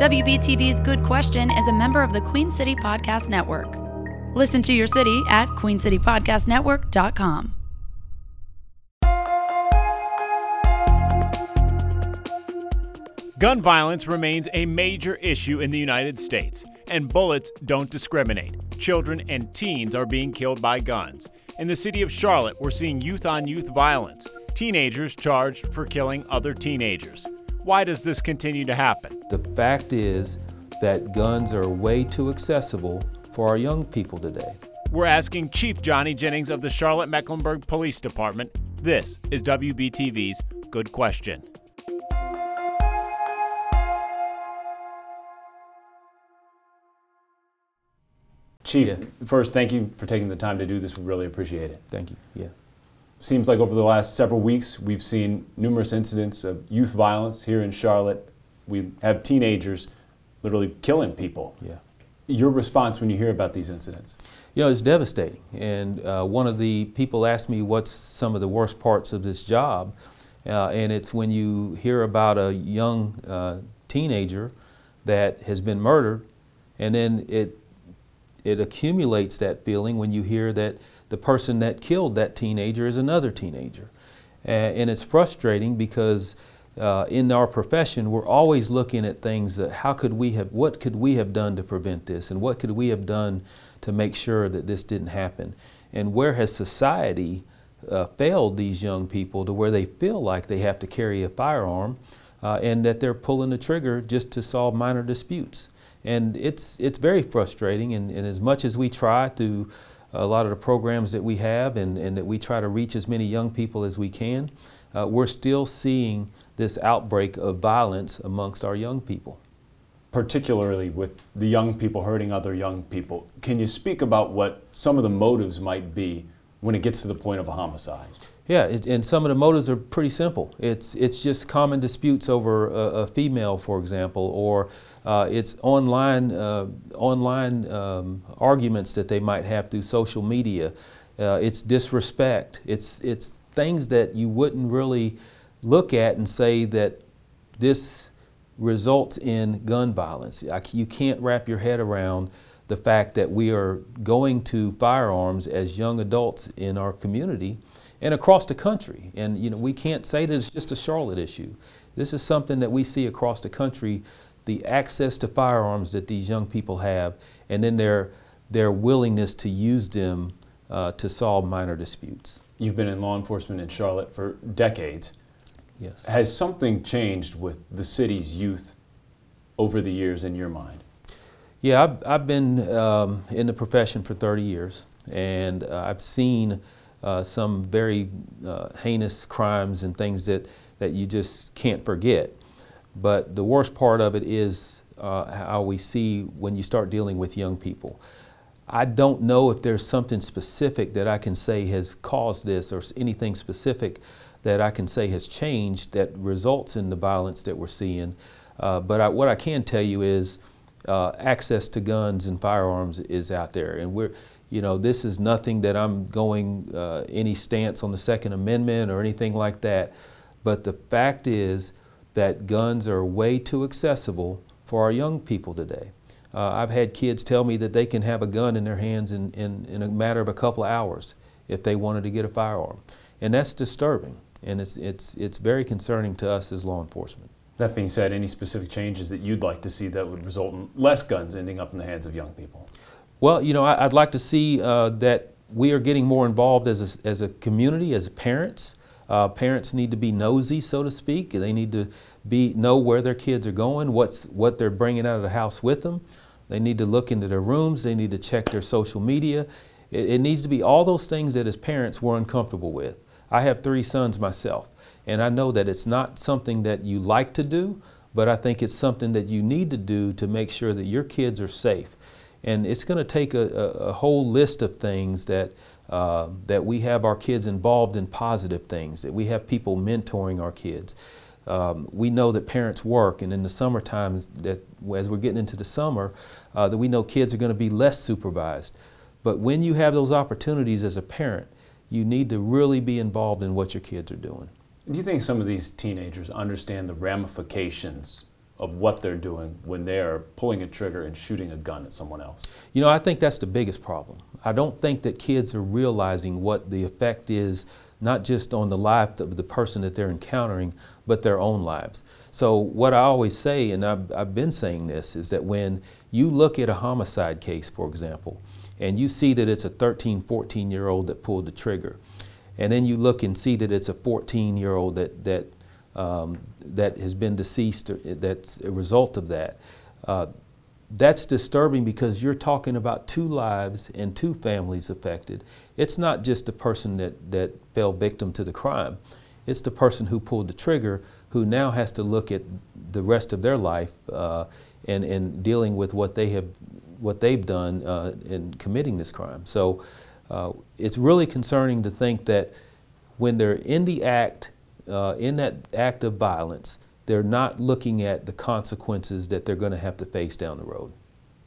WBTV's Good Question is a member of the Queen City Podcast Network. Listen to your city at queencitypodcastnetwork.com. Gun violence remains a major issue in the United States, and bullets don't discriminate. Children and teens are being killed by guns. In the city of Charlotte, we're seeing youth-on-youth violence. Teenagers charged for killing other teenagers. Why does this continue to happen? The fact is that guns are way too accessible for our young people today. We're asking Chief Johnny Jennings of the Charlotte-Mecklenburg Police Department. This is WBTV's Good Question. Chief, first, thank you for taking the time to do this. We really appreciate it. Thank you. Yeah. Seems like over the last several weeks, we've seen numerous incidents of youth violence here in Charlotte. We have teenagers literally killing people. Yeah. Your response when you hear about these incidents? You know, it's devastating. And one of the people asked me what's some of the worst parts of this job. And it's when you hear about a young teenager that has been murdered, and then it accumulates that feeling when you hear that the person that killed that teenager is another teenager. And it's frustrating because in our profession, we're always looking at things that what could we have done to prevent this, and what could we have done to make sure that this didn't happen? And where has society failed these young people to where they feel like they have to carry a firearm and that they're pulling the trigger just to solve minor disputes? And it's very frustrating, and as much as we try through a lot of the programs that we have and that we try to reach as many young people as we can, we're still seeing this outbreak of violence amongst our young people. Particularly with the young people hurting other young people. Can you speak about what some of the motives might be when it gets to the point of a homicide? Yeah, and some of the motives are pretty simple. It's just common disputes over a female, for example, or it's online arguments that they might have through social media. It's disrespect. It's things that you wouldn't really look at and say that this results in gun violence. You can't wrap your head around the fact that we are going to firearms as young adults in our community and across the country. And you know, we can't say that it's just a Charlotte issue. This is something that we see across the country, the access to firearms that these young people have, and then their willingness to use them to solve minor disputes. You've been in law enforcement in Charlotte for decades. Yes. Has something changed with the city's youth over the years in your mind? Yeah, I've been in the profession for 30 years, and I've seen some very heinous crimes and things that you just can't forget. But the worst part of it is how we see when you start dealing with young people. I don't know if there's something specific that I can say has caused this, or anything specific that I can say has changed that results in the violence that we're seeing. But what I can tell you is access to guns and firearms is out there. And this is nothing that I'm going any stance on the Second Amendment or anything like that. But the fact is that guns are way too accessible for our young people today. I've had kids tell me that they can have a gun in their hands in a matter of a couple of hours if they wanted to get a firearm. And that's disturbing, and it's very concerning to us as law enforcement. That being said, any specific changes that you'd like to see that would result in less guns ending up in the hands of young people? Well, I'd like to see that we are getting more involved as a community, as parents. Parents need to be nosy, so to speak. They need to know where their kids are going, what they're bringing out of the house with them. They need to look into their rooms. They need to check their social media. It needs to be all those things that as parents we're uncomfortable with. I have 3 sons myself, and I know that it's not something that you like to do, but I think it's something that you need to do to make sure that your kids are safe. And it's going to take a whole list of things that we have our kids involved in positive things, that we have people mentoring our kids. We know that parents work, and in the summertime, that as we're getting into the summer, that we know kids are going to be less supervised. But when you have those opportunities as a parent, you need to really be involved in what your kids are doing. Do you think some of these teenagers understand the ramifications of what they're doing when they're pulling a trigger and shooting a gun at someone else? You know, I think that's the biggest problem. I don't think that kids are realizing what the effect is, not just on the life of the person that they're encountering, but their own lives. So what I always say, and I've been saying this, is that when you look at a homicide case, for example, and you see that it's a 13, 14-year-old that pulled the trigger, and then you look and see that it's a 14-year-old that has been deceased, or that's a result of that. That's disturbing because you're talking about two lives and two families affected. It's not just the person that fell victim to the crime. It's the person who pulled the trigger who now has to look at the rest of their life and dealing with what they've done in committing this crime. So it's really concerning to think that when they're in the act, in that act of violence, they're not looking at the consequences that they're going to have to face down the road.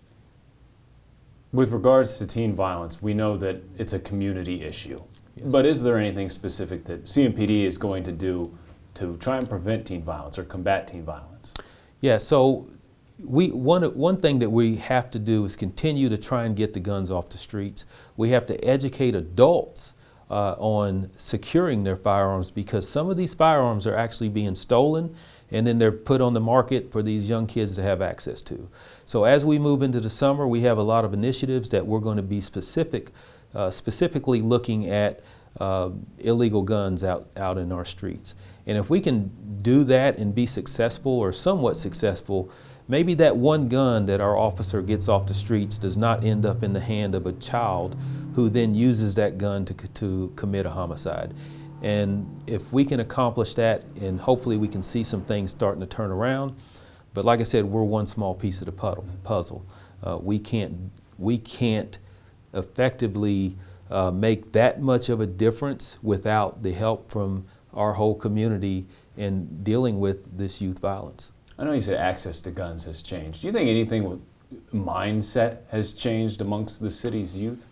With regards to teen violence, we know that it's a community issue. Yes. But is there anything specific that CMPD is going to do to try and prevent teen violence or combat teen violence? Yeah, so one thing that we have to do is continue to try and get the guns off the streets. We have to educate adults on securing their firearms, because some of these firearms are actually being stolen and then they're put on the market for these young kids to have access to. So as we move into the summer, we have a lot of initiatives that we're going to be specifically looking at illegal guns out in our streets. And if we can do that and be successful or somewhat successful, maybe that one gun that our officer gets off the streets does not end up in the hand of a child who then uses that gun to commit a homicide. And if we can accomplish that, and hopefully we can see some things starting to turn around. But like I said, we're one small piece of the puzzle. We can't effectively make that much of a difference without the help from our whole community in dealing with this youth violence. I know you said access to guns has changed. Do you think anything with mindset has changed amongst the city's youth?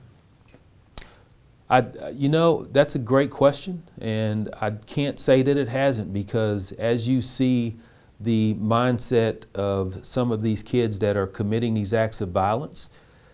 You know, that's a great question, and I can't say that it hasn't, because as you see the mindset of some of these kids that are committing these acts of violence,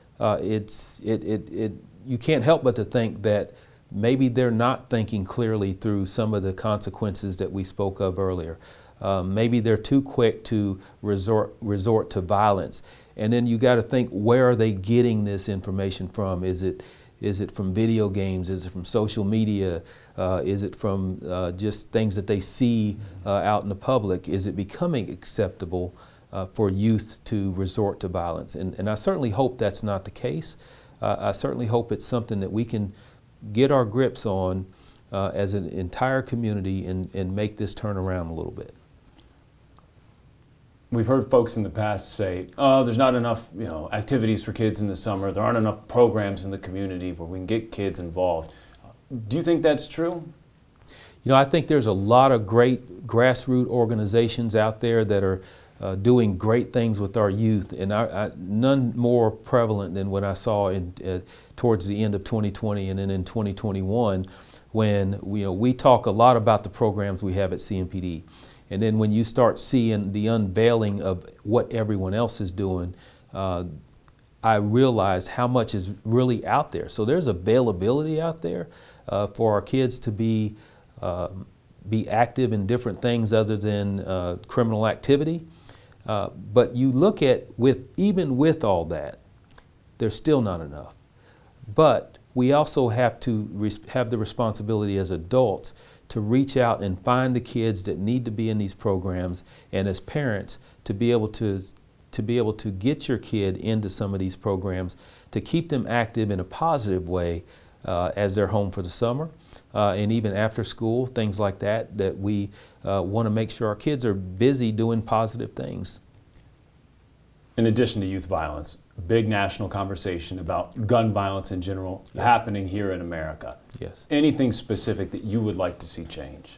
you can't help but to think that maybe they're not thinking clearly through some of the consequences that we spoke of earlier. Maybe they're too quick to resort to violence. And then you got to think, where are they getting this information from? Is it from video games? Is it from social media? Is it from just things that they see out in the public? Is it becoming acceptable for youth to resort to violence? And I certainly hope that's not the case. I certainly hope it's something that we can get our grips on as an entire community and make this turn around a little bit. We've heard folks in the past say, oh, there's not enough activities for kids in the summer. There aren't enough programs in the community where we can get kids involved. Do you think that's true? You know, I think there's a lot of great grassroots organizations out there that are doing great things with our youth, and none more prevalent than what I saw towards the end of 2020 and then in 2021, when we talk a lot about the programs we have at CMPD. And then when you start seeing the unveiling of what everyone else is doing, I realize how much is really out there. So there's availability out there for our kids to be active in different things other than criminal activity. But you look at, even with all that, there's still not enough. But we also have to have the responsibility as adults to reach out and find the kids that need to be in these programs, and as parents to be able to get your kid into some of these programs to keep them active in a positive way as they're home for the summer and even after school, things like that, that we want to make sure our kids are busy doing positive things. In addition to youth violence, big national conversation about gun violence in general happening here in America. Yes. Anything specific that you would like to see change?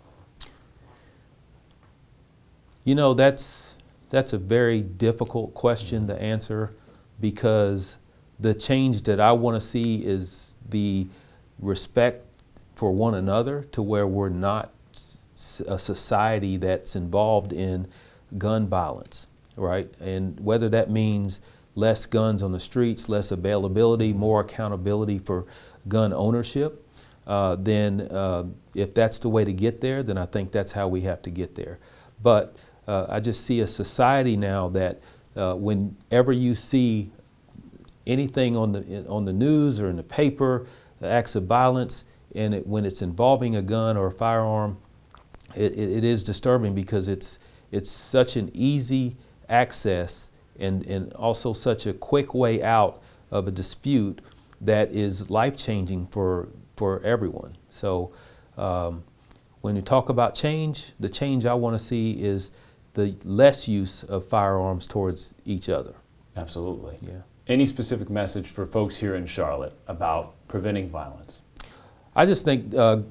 You know, that's a very difficult question to answer, because the change that I want to see is the respect for one another, to where we're not a society that's involved in gun violence, right? And whether that means less guns on the streets, less availability, more accountability for gun ownership, then if that's the way to get there, then I think that's how we have to get there. But I just see a society now that whenever you see anything on the news or in the paper, acts of violence, and when it's involving a gun or a firearm, it is disturbing because it's such an easy access and also such a quick way out of a dispute that is life-changing for everyone. So when you talk about change, the change I want to see is the less use of firearms towards each other. Absolutely. Yeah. Any specific message for folks here in Charlotte about preventing violence? I just think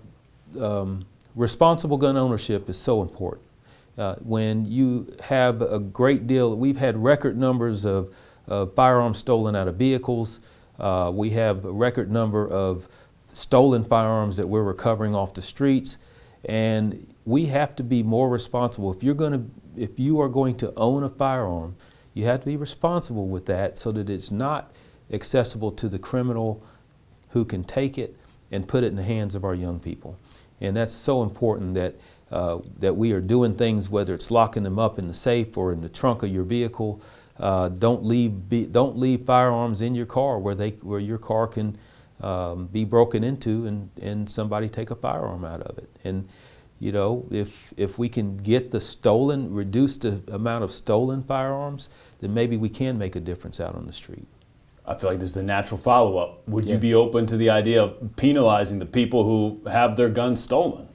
responsible gun ownership is so important. When you have a great deal, we've had record numbers of firearms stolen out of vehicles. We have a record number of stolen firearms that we're recovering off the streets, and we have to be more responsible. If you are going to own a firearm, you have to be responsible with that so that it's not accessible to the criminal who can take it and put it in the hands of our young people. And that's so important that we are doing things, whether it's locking them up in the safe or in the trunk of your vehicle. Don't leave firearms in your car where your car can be broken into and somebody take a firearm out of it. And you know, if we can get reduce the amount of stolen firearms, then maybe we can make a difference out on the street. I feel like this is the natural follow-up. Would you be open to the idea of penalizing the people who have their guns stolen?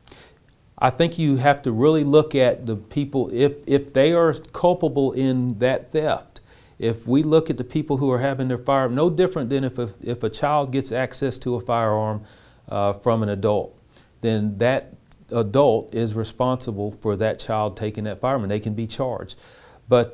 I think you have to really look at the people, if they are culpable in that theft. If we look at the people who are having their firearm, no different than if a child gets access to a firearm from an adult, then that adult is responsible for that child taking that firearm, and they can be charged. But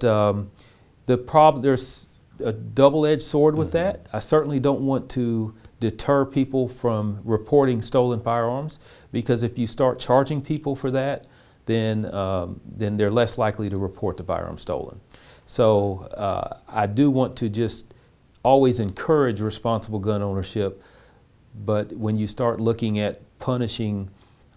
there's a double-edged sword with that. I certainly don't want to deter people from reporting stolen firearms, because if you start charging people for that, then they're less likely to report the firearm stolen. So I do want to just always encourage responsible gun ownership, but when you start looking at punishing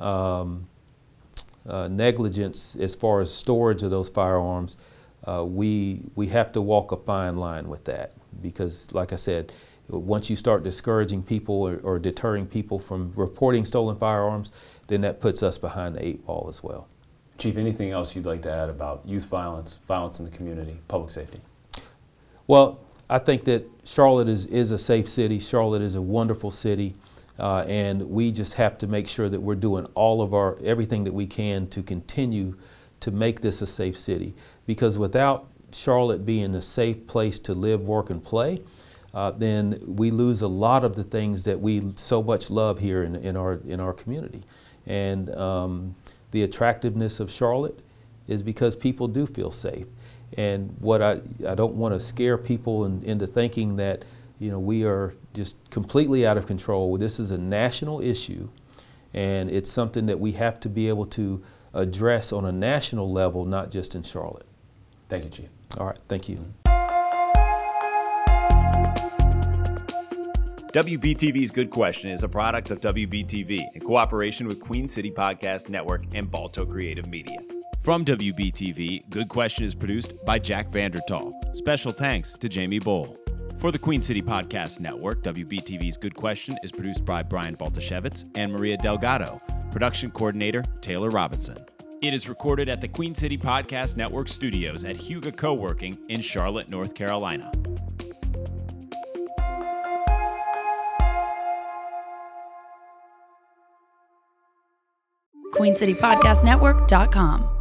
negligence as far as storage of those firearms, we have to walk a fine line with that, because like I said, once you start discouraging people or deterring people from reporting stolen firearms, then that puts us behind the 8 ball as well. Chief, anything else you'd like to add about youth violence, violence in the community, public safety? Well, I think that Charlotte is a safe city. Charlotte is a wonderful city, and we just have to make sure that we're doing everything that we can to continue to make this a safe city. Because without Charlotte being a safe place to live, work, and play, then we lose a lot of the things that we so much love here in our community. And the attractiveness of Charlotte is because people do feel safe. And what I don't want to scare people into thinking that, you know, we are just completely out of control. This is a national issue, and it's something that we have to be able to address on a national level, not just in Charlotte. Thank you, Chief. All right, thank you. WBTV's Good Question is a product of WBTV in cooperation with Queen City Podcast Network and Balto Creative Media. From WBTV, Good Question is produced by Jack Vandertal. Special thanks to Jamie Bull. For the Queen City Podcast Network, WBTV's Good Question is produced by Brian Baltashevitz and Maria Delgado. Production coordinator, Taylor Robinson. It is recorded at the Queen City Podcast Network studios at Huga Co-working in Charlotte, North Carolina. QueenCityPodcastNetwork.com